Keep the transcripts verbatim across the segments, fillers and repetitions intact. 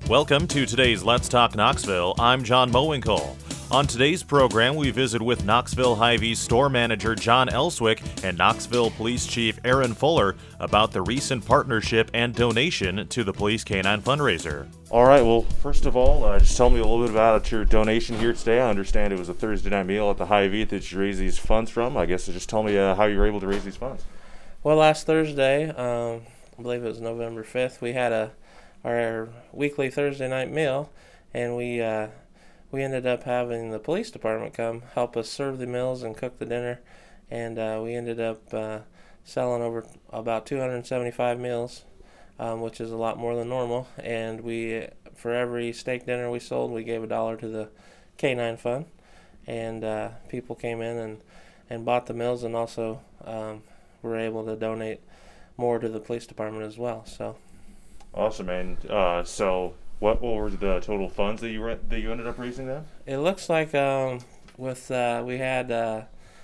Welcome to today's Let's Talk Knoxville. I'm John Mowinkle. On today's program, we visit with Knoxville Hy-Vee store manager John Elswick and Knoxville Police Chief Aaron Fuller about the recent partnership and donation to the Police K nine fundraiser. All right, well, first of all, uh, just tell me a little bit about your donation here today. I understand it was a Thursday night meal at the Hy-Vee that you raised these funds from. I guess just tell me uh, how you were able to raise these funds. Well, last Thursday, um, I believe it was November fifth, we had a our weekly Thursday night meal, and we uh, we ended up having the police department come help us serve the meals and cook the dinner, and uh, we ended up uh, selling over about two hundred seventy-five meals, um, which is a lot more than normal. And we, for every steak dinner we sold, we gave a dollar to the K nine Fund, and uh, people came in and, and bought the meals, and also um, were able to donate more to the police department as well. So. Awesome, and uh, so what, what were the total funds that you re- that you ended up raising then? It looks like um, with uh, we had uh,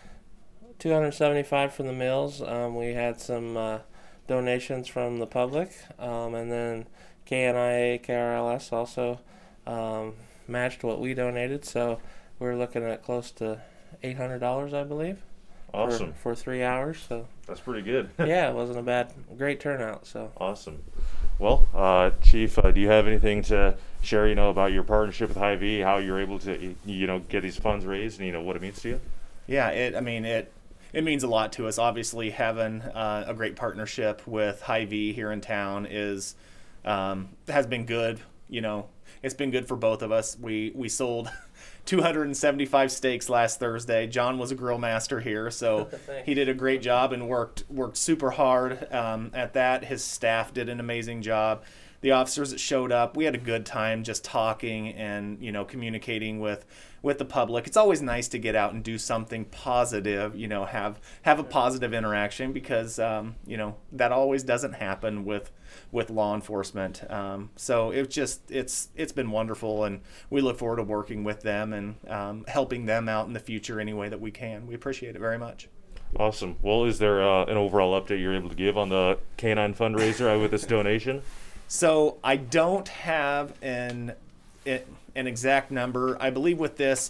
two hundred seventy-five from the meals. Um, we had some uh, donations from the public, um, and then K N I A, K R L S also um, matched what we donated. So we're looking at close to eight hundred dollars, I believe. Awesome. For, for three hours. So that's pretty good. Yeah, it wasn't a bad, great turnout. So awesome. Well, uh, Chief, uh, do you have anything to share, you know, about your partnership with Hy-Vee, how you're able to, you know, get these funds raised, and, you know, what it means to you? Yeah, it. I mean, it it means a lot to us. Obviously, having uh, a great partnership with Hy-Vee here in town is um, has been good. You know, it's been good for both of us. We we sold two hundred seventy-five steaks last Thursday. John was a grill master here, so he did a great job and worked worked super hard um, at that. His staff did an amazing job. The officers that showed up, we had a good time just talking and, you know, communicating with with the public. It's always nice to get out and do something positive, you know, have have a positive interaction, because um, you know, that always doesn't happen with with law enforcement. Um, so it's just it's it's been wonderful, and we look forward to working with them and um, helping them out in the future any way that we can. We appreciate it very much. Awesome. Well, is there uh, an overall update you're able to give on the K nine fundraiser with this donation? So I don't have an an exact number. I believe with this,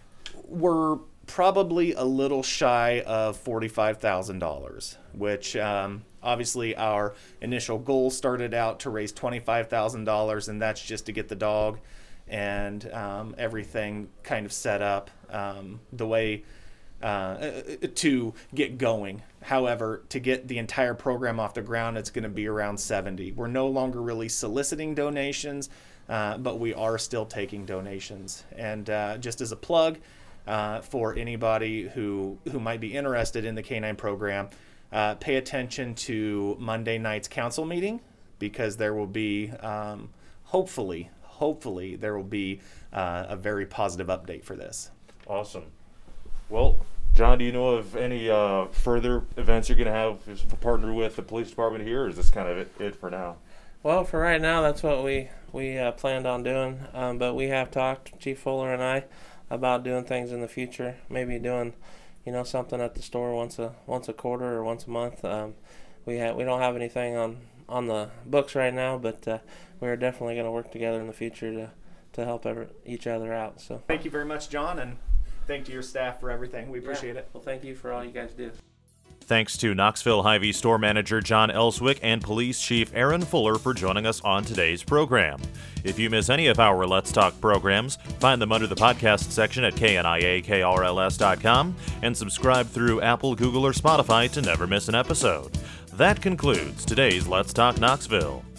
we're probably a little shy of forty-five thousand dollars, which um, obviously our initial goal started out to raise twenty-five thousand dollars, and that's just to get the dog and um, everything kind of set up um, the way uh, to get going. However, to get the entire program off the ground, it's going to be around seventy. We're no longer really soliciting donations, uh, but we are still taking donations. And uh, just as a plug uh, for anybody who who might be interested in the K nine program, uh, pay attention to Monday night's council meeting, because there will be, um, hopefully, hopefully there will be uh, a very positive update for this. Awesome. Well, John, do you know of any uh, further events you're going to have to partner with the police department here, or is this kind of it, it for now? Well, for right now, that's what we, we uh, planned on doing, um, but we have talked, Chief Fuller and I, about doing things in the future, maybe doing, you know, something at the store once a once a quarter or once a month. Um, we ha- we don't have anything on, on the books right now, but uh, we're definitely going to work together in the future to, to help ever, each other out. So thank you very much, John, and thank you to your staff for everything. We appreciate yeah. it. Well, thank you for all you guys do. Thanks to Knoxville Hy-Vee store manager John Elswick and police chief Aaron Fuller for joining us on today's program. If you miss any of our Let's Talk programs, find them under the podcast section at K N I A K R L S dot com and subscribe through Apple, Google, or Spotify to never miss an episode. That concludes today's Let's Talk Knoxville.